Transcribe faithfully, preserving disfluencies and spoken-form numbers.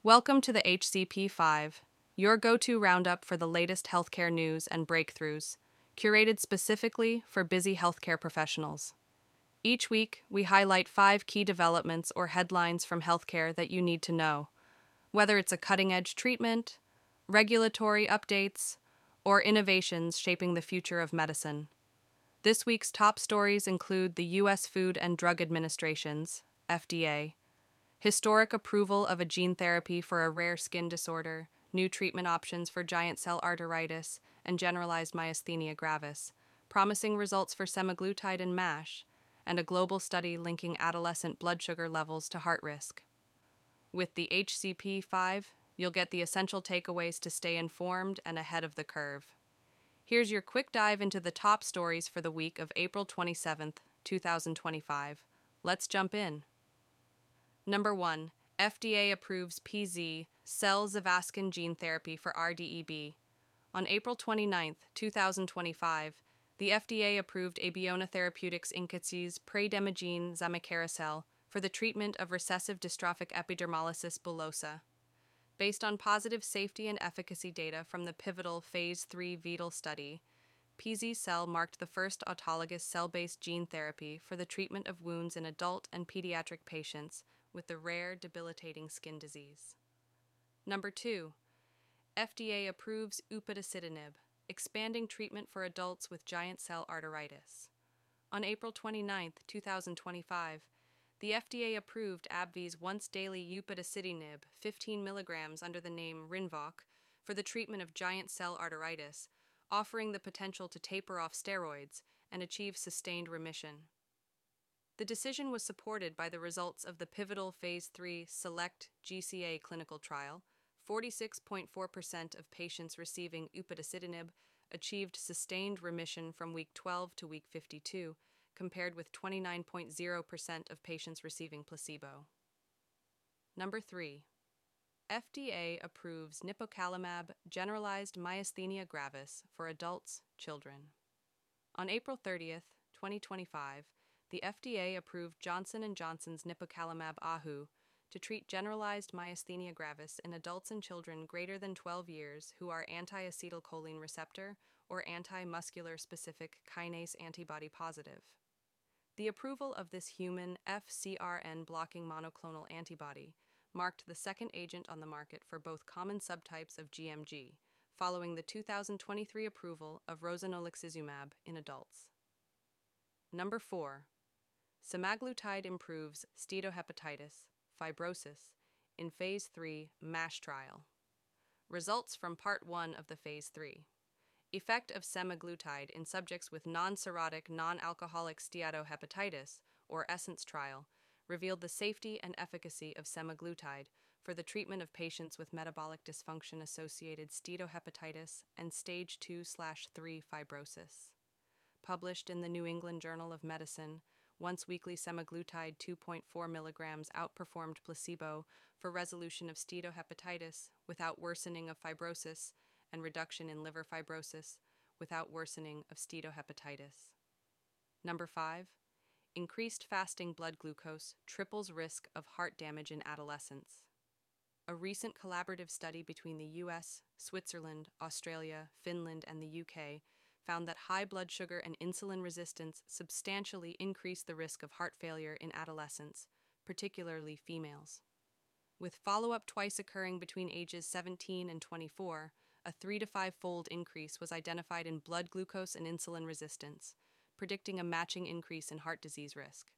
Welcome to the H C P five, your go-to roundup for the latest healthcare news and breakthroughs, curated specifically for busy healthcare professionals. Each week, we highlight five key developments or headlines from healthcare that you need to know, whether it's a cutting-edge treatment, regulatory updates, or innovations shaping the future of medicine. This week's top stories include the U S Food and Drug Administration's, F D A, historic approval of a gene therapy for a rare skin disorder, new treatment options for giant cell arteritis and generalized myasthenia gravis, promising results for semaglutide and MASH, and a global study linking adolescent blood sugar levels to heart risk. With the H C P five, you'll get the essential takeaways to stay informed and ahead of the curve. Here's your quick dive into the top stories for the week of April twenty-seventh, two thousand twenty-five. Let's jump in. Number one. F D A approves P Z, cell Zavaskin gene therapy for R D E B. On April twenty-ninth, two thousand twenty-five, the F D A approved Abeona Therapeutics Incats's Prademagene zamikeracel for the treatment of recessive dystrophic epidermolysis bullosa. Based on positive safety and efficacy data from the pivotal Phase three VITAL study, P Z-cel marked the first autologous cell-based gene therapy for the treatment of wounds in adult and pediatric patients with the rare, debilitating skin disease. Number two. F D A approves upadacitinib, expanding treatment for adults with giant cell arteritis. On April twenty-ninth, two thousand twenty-five, the F D A approved AbbVie's once-daily upadacitinib, fifteen milligrams under the name Rinvoq, for the treatment of giant cell arteritis, offering the potential to taper off steroids and achieve sustained remission. The decision was supported by the results of the pivotal Phase three SELECT G C A clinical trial. forty-six point four percent of patients receiving upadacitinib achieved sustained remission from week twelve to week fifty-two, compared with twenty-nine point zero percent of patients receiving placebo. Number three. F D A approves nipocalimab generalized myasthenia gravis for adults, children. On April thirtieth, twenty twenty-five, the F D A approved Johnson and Johnson's nipocalimab ahu to treat generalized myasthenia gravis in adults and children greater than twelve years who are anti-acetylcholine receptor or anti-muscular specific kinase antibody positive. The approval of this human F C R N blocking monoclonal antibody marked the second agent on the market for both common subtypes of G M G, following the two thousand twenty-three approval of rozanolixizumab in adults. Number four. Semaglutide improves steatohepatitis, fibrosis, in Phase three MASH trial. Results from Part one of the Phase three. Effect of semaglutide in subjects with non-cirrhotic non-alcoholic steatohepatitis, or ESSENCE trial, revealed the safety and efficacy of semaglutide for the treatment of patients with metabolic dysfunction-associated steatohepatitis and stage two slash three fibrosis. Published in the New England Journal of Medicine, once-weekly semaglutide two point four milligrams outperformed placebo for resolution of steatohepatitis without worsening of fibrosis and reduction in liver fibrosis without worsening of steatohepatitis. Number five. Increased fasting blood glucose triples risk of heart damage in adolescents. A recent collaborative study between the U S, Switzerland, Australia, Finland, and the U K found that high blood sugar and insulin resistance substantially increase the risk of heart failure in adolescents, particularly females. With follow-up twice occurring between ages seventeen and twenty-four, a three to five-fold increase was identified in blood glucose and insulin resistance, predicting a matching increase in heart disease risk.